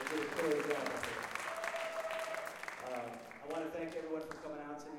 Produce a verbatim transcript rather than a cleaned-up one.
They did a killer job up there. Uh, I want to thank everyone for coming out today.